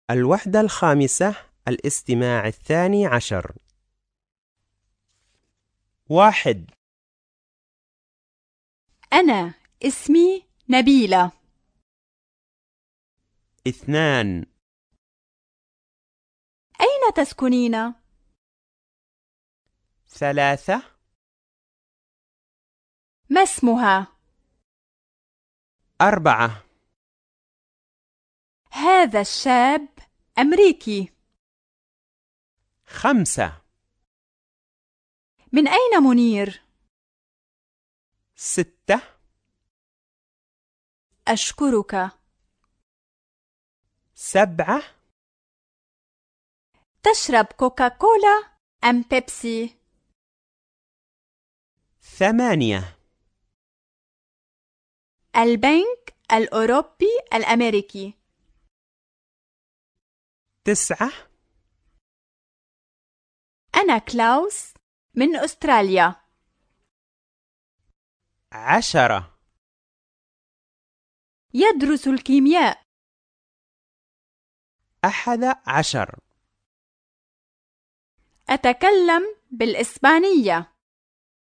الوحدة الخامسة الاستماع 12. 1. أنا اسمي نبيلة. 2. أين تسكنين؟ 3. ما اسمها؟ 4. هذا الشاب أمريكي. 5. من أين منير؟ 6. أشكرك. 7. تشرب كوكاكولا أم بيبسي؟ 8. البنك الأوروبي الأمريكي. 9. أنا كلاوس من أستراليا. 10. يدرس الكيمياء. 11. أتكلم بالإسبانية.